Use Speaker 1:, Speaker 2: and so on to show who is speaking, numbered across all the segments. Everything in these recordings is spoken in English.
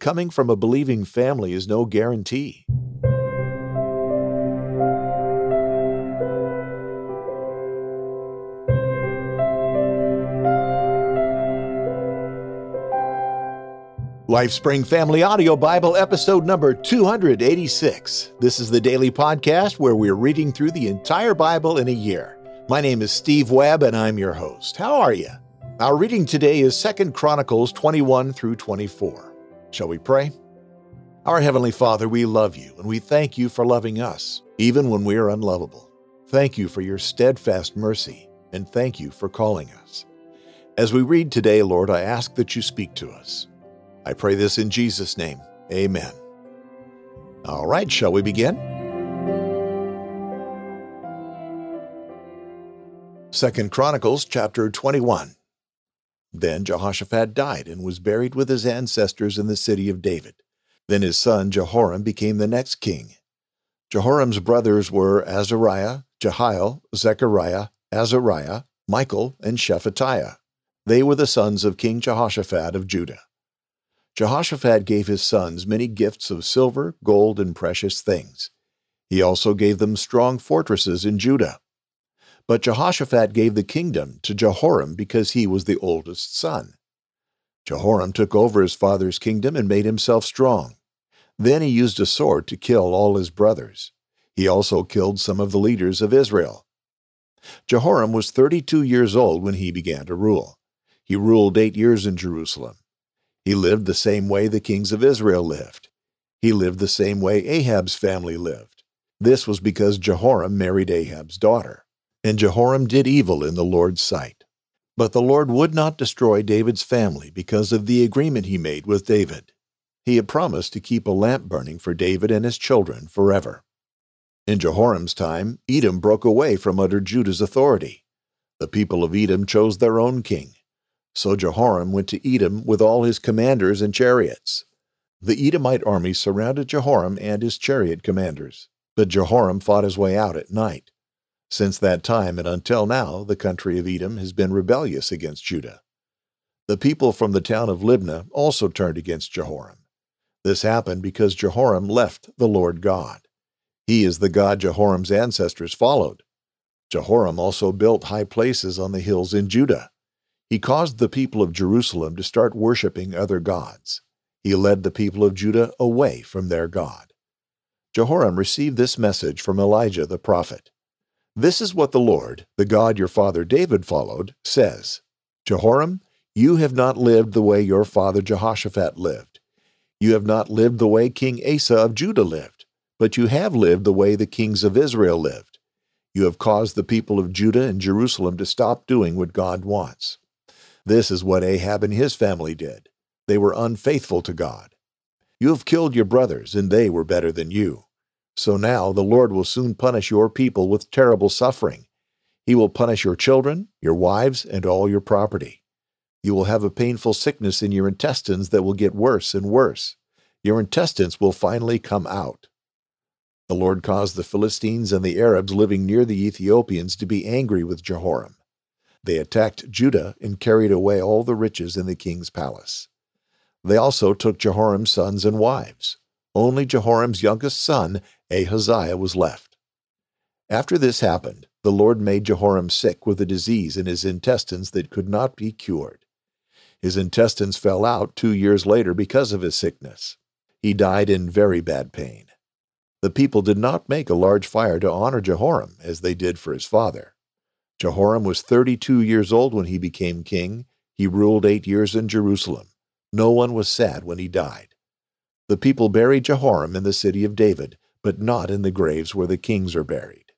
Speaker 1: coming from a believing family is no guarantee. LifeSpring Family Audio Bible, episode number 286. This is the daily podcast where we're reading through the entire Bible in a year. My name is Steve Webb, and I'm your host. How are you? Our reading today is 2 Chronicles 21 through 24. Shall we pray? Our Heavenly Father, we love you, and we thank you for loving us, even when we are unlovable. Thank you for your steadfast mercy, and thank you for calling us. As we read today, Lord, I ask that you speak to us. I pray this in Jesus' name. Amen. All right, shall we begin? 2 Chronicles chapter 21. Then Jehoshaphat died and was buried with his ancestors in the city of David. Then his son Jehoram became the next king. Jehoram's brothers were Azariah, Jehiel, Zechariah, Azariah, Michael, and Shephatiah. They were the sons of King Jehoshaphat of Judah. Jehoshaphat gave his sons many gifts of silver, gold, and precious things. He also gave them strong fortresses in Judah. But Jehoshaphat gave the kingdom to Jehoram because he was the oldest son. Jehoram took over his father's kingdom and made himself strong. Then he used a sword to kill all his brothers. He also killed some of the leaders of Israel. Jehoram was 32 years old when he began to rule. He ruled 8 years in Jerusalem. He lived the same way the kings of Israel lived. He lived the same way Ahab's family lived. This was because Jehoram married Ahab's daughter. And Jehoram did evil in the Lord's sight. But the Lord would not destroy David's family because of the agreement he made with David. He had promised to keep a lamp burning for David and his children forever. In Jehoram's time, Edom broke away from under Judah's authority. The people of Edom chose their own king. So Jehoram went to Edom with all his commanders and chariots. The Edomite army surrounded Jehoram and his chariot commanders, but Jehoram fought his way out at night. Since that time and until now, the country of Edom has been rebellious against Judah. The people from the town of Libnah also turned against Jehoram. This happened because Jehoram left the Lord God. He is the God Jehoram's ancestors followed. Jehoram also built high places on the hills in Judah. He caused the people of Jerusalem to start worshiping other gods. He led the people of Judah away from their God. Jehoram received this message from Elijah the prophet. This is what the Lord, the God your father David followed, says. Jehoram, you have not lived the way your father Jehoshaphat lived. You have not lived the way King Asa of Judah lived, but you have lived the way the kings of Israel lived. You have caused the people of Judah and Jerusalem to stop doing what God wants. This is what Ahab and his family did. They were unfaithful to God. You have killed your brothers, and they were better than you. So now the Lord will soon punish your people with terrible suffering. He will punish your children, your wives, and all your property. You will have a painful sickness in your intestines that will get worse and worse. Your intestines will finally come out. The Lord caused the Philistines and the Arabs living near the Ethiopians to be angry with Jehoram. They attacked Judah and carried away all the riches in the king's palace. They also took Jehoram's sons and wives. Only Jehoram's youngest son, Ahaziah, was left. After this happened, the Lord made Jehoram sick with a disease in his intestines that could not be cured. His intestines fell out 2 years later because of his sickness. He died in very bad pain. The people did not make a large fire to honor Jehoram as they did for his father. Jehoram was 32 years old when he became king. He ruled 8 years in Jerusalem. No one was sad when he died. The people buried Jehoram in the city of David, but not in the graves where the kings are buried.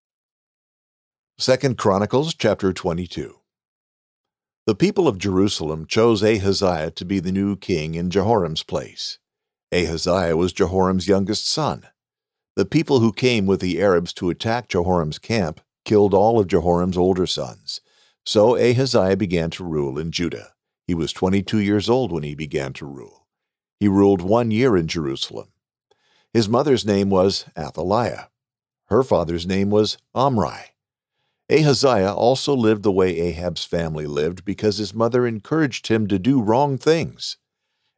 Speaker 1: 2 Chronicles chapter 22. The people of Jerusalem chose Ahaziah to be the new king in Jehoram's place. Ahaziah was Jehoram's youngest son. The people who came with the Arabs to attack Jehoram's camp killed all of Jehoram's older sons. So Ahaziah began to rule in Judah. He was 22 years old when he began to rule. He ruled 1 year in Jerusalem. His mother's name was Athaliah. Her father's name was Omri. Ahaziah also lived the way Ahab's family lived because his mother encouraged him to do wrong things.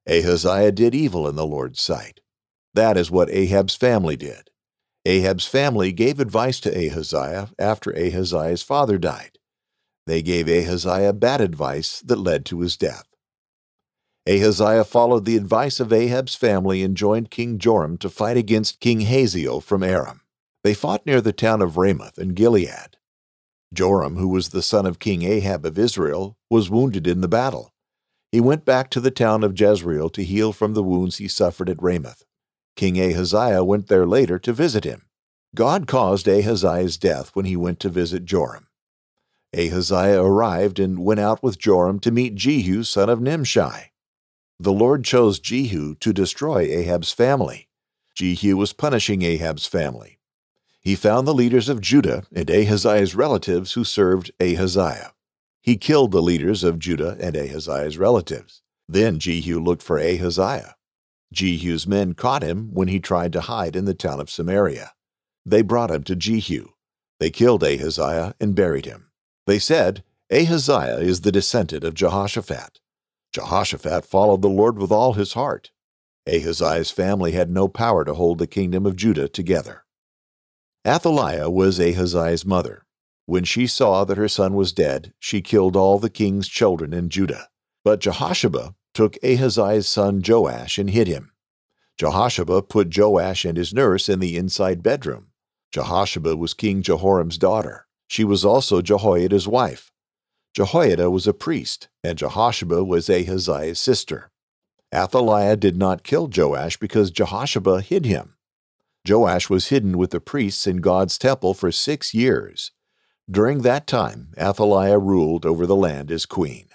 Speaker 1: Ahaziah did evil in the Lord's sight. That is what Ahab's family did. Ahab's family gave advice to Ahaziah after Ahaziah's father died. They gave Ahaziah bad advice that led to his death. Ahaziah followed the advice of Ahab's family and joined King Joram to fight against King Hazael from Aram. They fought near the town of Ramoth in Gilead. Joram, who was the son of King Ahab of Israel, was wounded in the battle. He went back to the town of Jezreel to heal from the wounds he suffered at Ramoth. King Ahaziah went there later to visit him. God caused Ahaziah's death when he went to visit Joram. Ahaziah arrived and went out with Joram to meet Jehu, son of Nimshi. The Lord chose Jehu to destroy Ahab's family. Jehu was punishing Ahab's family. He found the leaders of Judah and Ahaziah's relatives who served Ahaziah. He killed the leaders of Judah and Ahaziah's relatives. Then Jehu looked for Ahaziah. Jehu's men caught him when he tried to hide in the town of Samaria. They brought him to Jehu. They killed Ahaziah and buried him. They said, "Ahaziah is the descendant of Jehoshaphat." Jehoshaphat followed the Lord with all his heart. Ahaziah's family had no power to hold the kingdom of Judah together. Athaliah was Ahaziah's mother. When she saw that her son was dead, she killed all the king's children in Judah. But Jehoshaphat took Ahaziah's son Joash and hid him. Jehoshaphat put Joash and his nurse in the inside bedroom. Jehoshaphat was King Jehoram's daughter. She was also Jehoiada's wife. Jehoiada was a priest, and Jehoshaphat was Ahaziah's sister. Athaliah did not kill Joash because Jehoshaphat hid him. Joash was hidden with the priests in God's temple for 6 years. During that time, Athaliah ruled over the land as queen.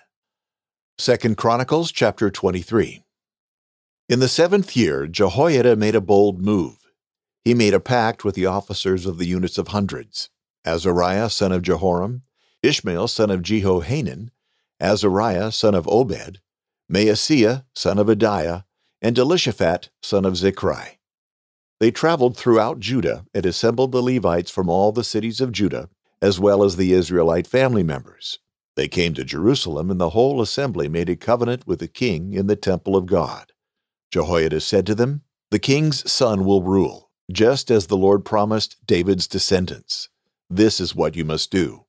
Speaker 1: 2 Chronicles chapter 23. In the 7th year, Jehoiada made a bold move. He made a pact with the officers of the units of hundreds: Azariah son of Jehoram, Ishmael son of Jehohanan, Azariah son of Obed, Maaseiah son of Adiah, and Elishaphat son of Zichri. They traveled throughout Judah and assembled the Levites from all the cities of Judah, as well as the Israelite family members. They came to Jerusalem, and the whole assembly made a covenant with the king in the temple of God. Jehoiada said to them, "The king's son will rule, just as the Lord promised David's descendants. This is what you must do.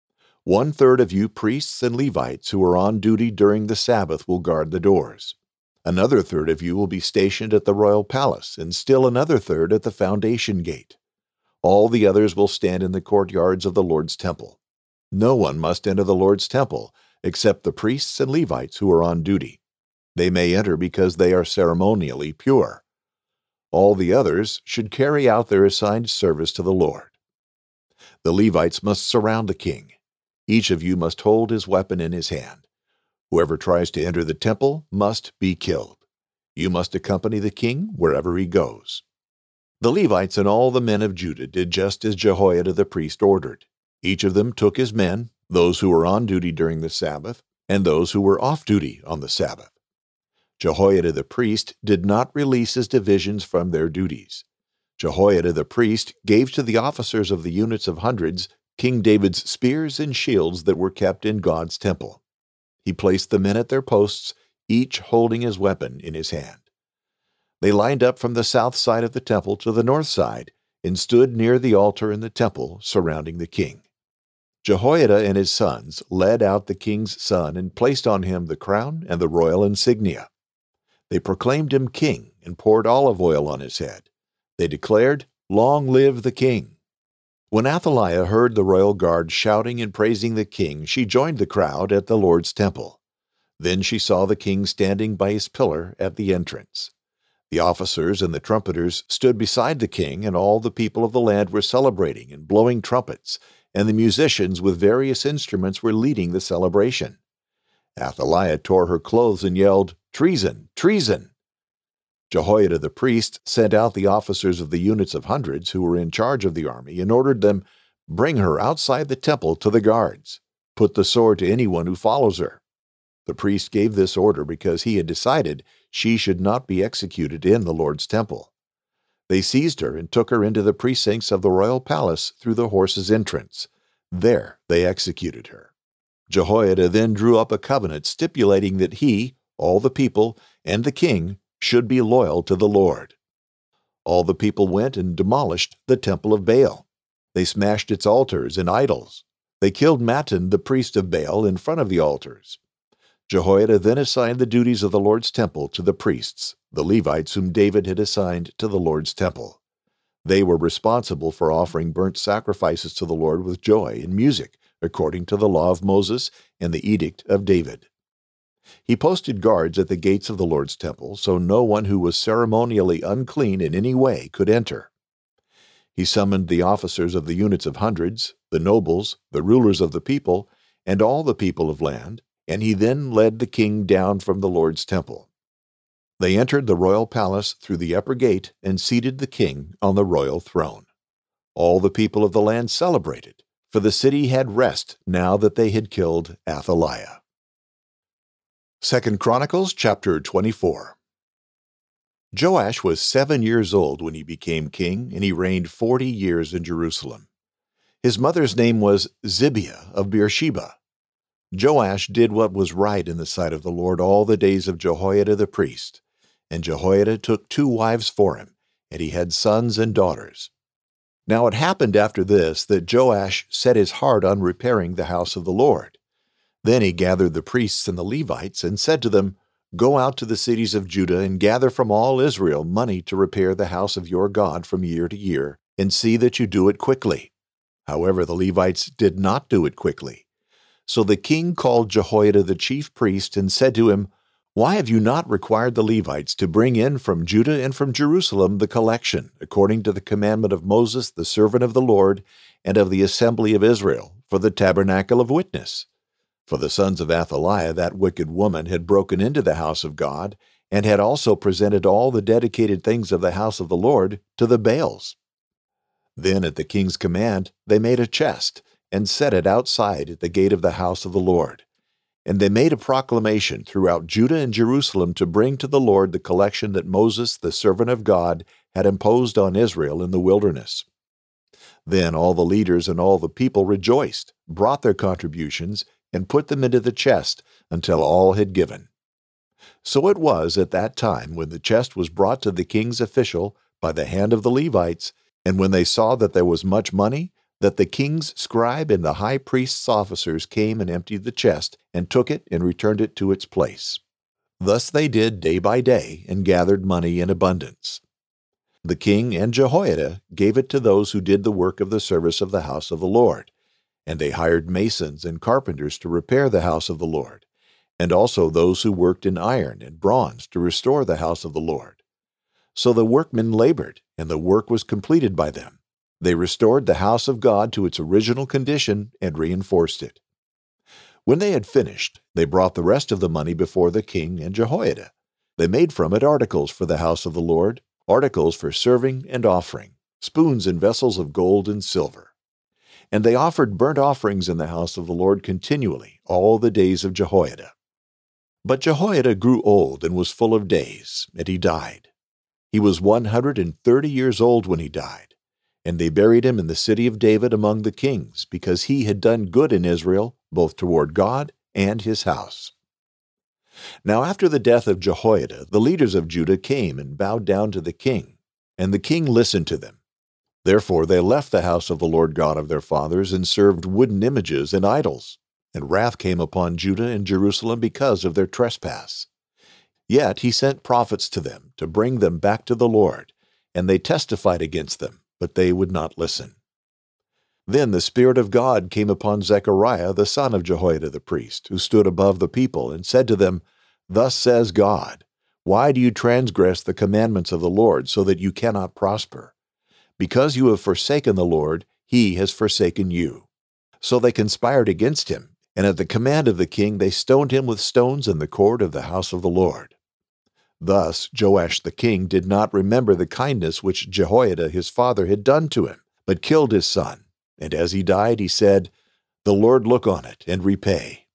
Speaker 1: 1/3 of you priests and Levites who are on duty during the Sabbath will guard the doors. Another third of you will be stationed at the royal palace, and still another third at the foundation gate. All the others will stand in the courtyards of the Lord's temple. No one must enter the Lord's temple except the priests and Levites who are on duty. They may enter because they are ceremonially pure. All the others should carry out their assigned service to the Lord. The Levites must surround the king. Each of you must hold his weapon in his hand. Whoever tries to enter the temple must be killed. You must accompany the king wherever he goes." The Levites and all the men of Judah did just as Jehoiada the priest ordered. Each of them took his men, those who were on duty during the Sabbath, and those who were off duty on the Sabbath. Jehoiada the priest did not release his divisions from their duties. Jehoiada the priest gave to the officers of the units of hundreds King David's spears and shields that were kept in God's temple. He placed the men at their posts, each holding his weapon in his hand. They lined up from the south side of the temple to the north side and stood near the altar in the temple surrounding the king. Jehoiada and his sons led out the king's son and placed on him the crown and the royal insignia. They proclaimed him king and poured olive oil on his head. They declared, "Long live the king." When Athaliah heard the royal guard shouting and praising the king, she joined the crowd at the Lord's temple. Then she saw the king standing by his pillar at the entrance. The officers and the trumpeters stood beside the king, and all the people of the land were celebrating and blowing trumpets, and the musicians with various instruments were leading the celebration. Athaliah tore her clothes and yelled, "Treason! Treason!" Jehoiada the priest sent out the officers of the units of hundreds who were in charge of the army and ordered them, "Bring her outside the temple to the guards. Put the sword to anyone who follows her." The priest gave this order because he had decided she should not be executed in the Lord's temple. They seized her and took her into the precincts of the royal palace through the horses' entrance. There they executed her. Jehoiada then drew up a covenant stipulating that he, All the people and the king should be loyal to the Lord. All the people went and demolished the temple of Baal. They smashed its altars and idols. They killed Mattan, the priest of Baal, in front of the altars. Jehoiada then assigned the duties of the Lord's temple to the priests, the Levites whom David had assigned to the Lord's temple. They were responsible for offering burnt sacrifices to the Lord with joy and music, according to the law of Moses and the edict of David. He posted guards at the gates of the Lord's temple, so no one who was ceremonially unclean in any way could enter. He summoned the officers of the units of hundreds, the nobles, the rulers of the people, and all the people of land, and he then led the king down from the Lord's temple. They entered the royal palace through the upper gate and seated the king on the royal throne. All the people of the land celebrated, for the city had rest now that they had killed Athaliah. 2 Chronicles chapter 24. Joash was 7 years old when he became king, and he reigned 40 years in Jerusalem. His mother's name was Zibiah of Beersheba. Joash did what was right in the sight of the Lord all the days of Jehoiada the priest, and Jehoiada took 2 wives for him, and he had sons and daughters. Now it happened after this that Joash set his heart on repairing the house of the Lord. Then he gathered the priests and the Levites and said to them, "Go out to the cities of Judah and gather from all Israel money to repair the house of your God from year to year, and see that you do it quickly." However, the Levites did not do it quickly. So the king called Jehoiada the chief priest and said to him, "Why have you not required the Levites to bring in from Judah and from Jerusalem the collection, according to the commandment of Moses the servant of the Lord and of the assembly of Israel, for the tabernacle of witness?" For the sons of Athaliah, that wicked woman, had broken into the house of God, and had also presented all the dedicated things of the house of the Lord to the Baals. Then at the king's command they made a chest, and set it outside at the gate of the house of the Lord. And they made a proclamation throughout Judah and Jerusalem to bring to the Lord the collection that Moses, the servant of God, had imposed on Israel in the wilderness. Then all the leaders and all the people rejoiced, brought their contributions, and put them into the chest until all had given. So it was at that time, when the chest was brought to the king's official by the hand of the Levites, and when they saw that there was much money, that the king's scribe and the high priest's officers came and emptied the chest, and took it and returned it to its place. Thus they did day by day, and gathered money in abundance. The king and Jehoiada gave it to those who did the work of the service of the house of the Lord, and they hired masons and carpenters to repair the house of the Lord, and also those who worked in iron and bronze to restore the house of the Lord. So the workmen labored, and the work was completed by them. They restored the house of God to its original condition and reinforced it. When they had finished, they brought the rest of the money before the king and Jehoiada. They made from it articles for the house of the Lord, articles for serving and offering, spoons and vessels of gold and silver. And they offered burnt offerings in the house of the Lord continually all the days of Jehoiada. But Jehoiada grew old and was full of days, and he died. He was 130 years old when he died, and they buried him in the city of David among the kings, because he had done good in Israel, both toward God and his house. Now after the death of Jehoiada, the leaders of Judah came and bowed down to the king, and the king listened to them. Therefore they left the house of the Lord God of their fathers and served wooden images and idols, and wrath came upon Judah and Jerusalem because of their trespass. Yet he sent prophets to them to bring them back to the Lord, and they testified against them, but they would not listen. Then the Spirit of God came upon Zechariah the son of Jehoiada the priest, who stood above the people, and said to them, "Thus says God, why do you transgress the commandments of the Lord so that you cannot prosper? Because you have forsaken the Lord, he has forsaken you." So they conspired against him, and at the command of the king they stoned him with stones in the court of the house of the Lord. Thus Joash the king did not remember the kindness which Jehoiada his father had done to him, but killed his son. And as he died, he said, "The Lord look on it and repay."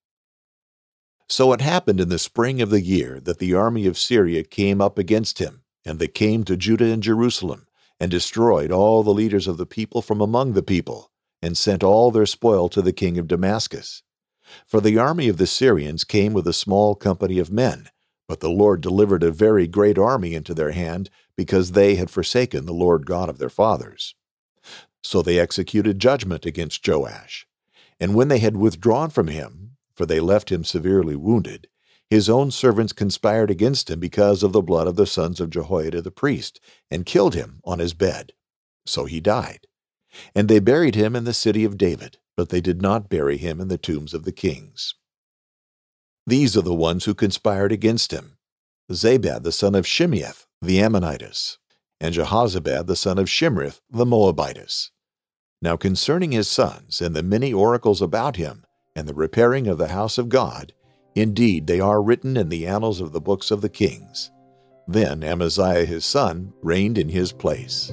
Speaker 1: So it happened in the spring of the year that the army of Syria came up against him, and they came to Judah and Jerusalem, and destroyed all the leaders of the people from among the people, and sent all their spoil to the king of Damascus. For the army of the Syrians came with a small company of men, But the Lord delivered a very great army into their hand, because they had forsaken the Lord God of their fathers. So they executed judgment against Joash. And when they had withdrawn from him, for they left him severely wounded, his own servants conspired against him because of the blood of the sons of Jehoiada the priest, and killed him on his bed. So he died. And they buried him in the city of David, but they did not bury him in the tombs of the kings. These are the ones who conspired against him: Zabad the son of Shimeath the Ammonitess, and Jehozabad the son of Shimrith the Moabitess. Now concerning his sons, and the many oracles about him, and the repairing of the house of God, indeed they are written in the annals of the books of the kings. Then Amaziah his son reigned in his place.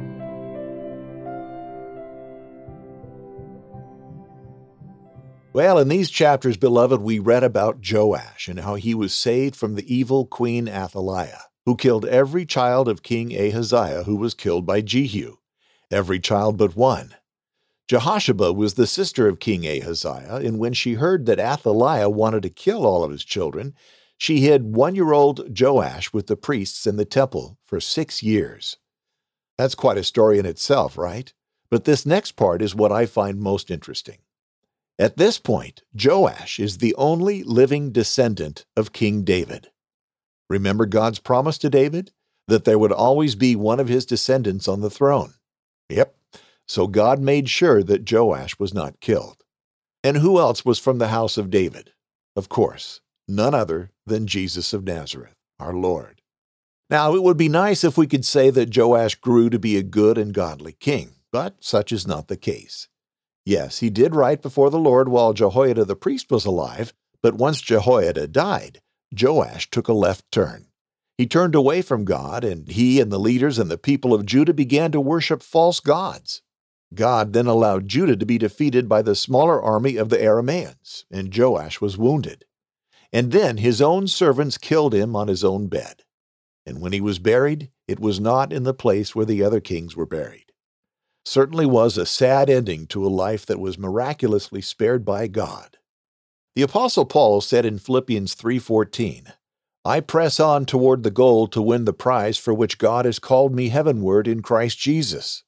Speaker 1: Well, in these chapters, beloved, we read about Joash and how he was saved from the evil queen Athaliah, who killed every child of King Ahaziah who was killed by Jehu, every child but one. Jehosheba was the sister of King Ahaziah, and when she heard that Athaliah wanted to kill all of his children, she hid 1-year-old Joash with the priests in the temple for 6 years. That's quite a story in itself, right? But this next part is what I find most interesting. At this point, Joash is the only living descendant of King David. Remember God's promise to David? That there would always be one of his descendants on the throne. Yep. So God made sure that Joash was not killed. And who else was from the house of David? Of course, none other than Jesus of Nazareth, our Lord. Now, it would be nice if we could say that Joash grew to be a good and godly king, but such is not the case. Yes, he did right before the Lord while Jehoiada the priest was alive, but once Jehoiada died, Joash took a left turn. He turned away from God, and he and the leaders and the people of Judah began to worship false gods. God then allowed Judah to be defeated by the smaller army of the Arameans, and Joash was wounded. And then his own servants killed him on his own bed. And when he was buried, it was not in the place where the other kings were buried. Certainly was a sad ending to a life that was miraculously spared by God. The Apostle Paul said in Philippians 3:14, "I press on toward the goal to win the prize for which God has called me heavenward in Christ Jesus."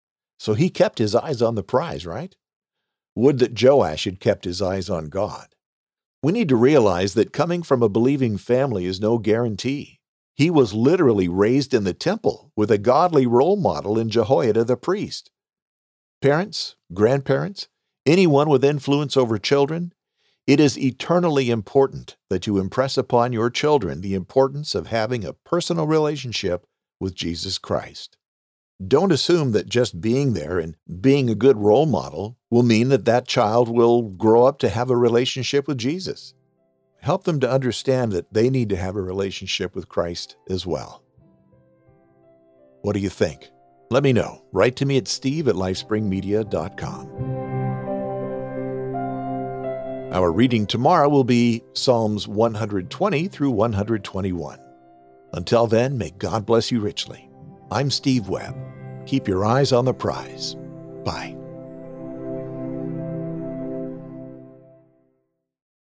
Speaker 1: So he kept his eyes on the prize, right? Would that Joash had kept his eyes on God. We need to realize that coming from a believing family is no guarantee. He was literally raised in the temple with a godly role model in Jehoiada the priest. Parents, grandparents, anyone with influence over children, it is eternally important that you impress upon your children the importance of having a personal relationship with Jesus Christ. Don't assume that just being there and being a good role model will mean that that child will grow up to have a relationship with Jesus. Help them to understand that they need to have a relationship with Christ as well. What do you think? Let me know. Write to me at steve@lifespringmedia.com. Our reading tomorrow will be Psalms 120 through 121. Until then, may God bless you richly. I'm Steve Webb. Keep your eyes on the prize. Bye.